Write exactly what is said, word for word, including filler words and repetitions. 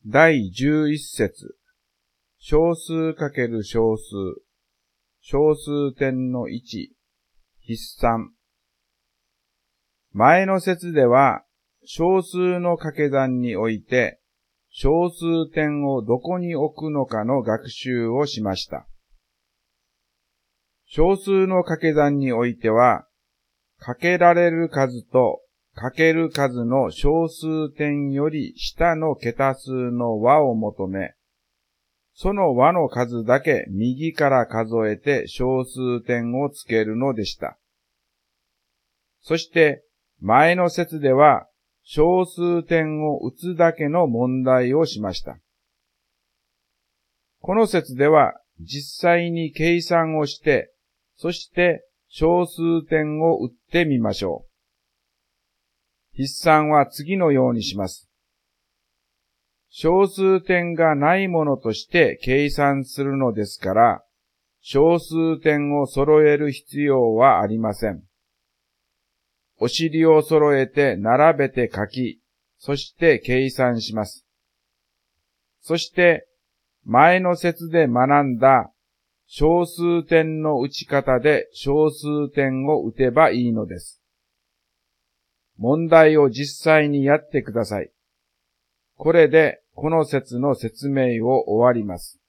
第十一節。小数かける小数。小数点のいち。筆算。前の節では、小数の掛け算において、小数点をどこに置くのかの学習をしました。小数の掛け算においては、かけられる数とかける数の小数点より下の桁数の和を求め、その和の数だけ右から数えて小数点をつけるのでした。そして前の節では小数点を打つだけの問題をしました。この節では実際に計算をして、そして小数点を打ってみましょう。筆算は次のようにします。小数点がないものとして計算するのですから、小数点を揃える必要はありません。お尻を揃えて並べて書き、そして計算します。そして、前の節で学んだ小数点の打ち方で小数点を打てばいいのです。問題を実際にやってください。これでこの節の説明を終わります。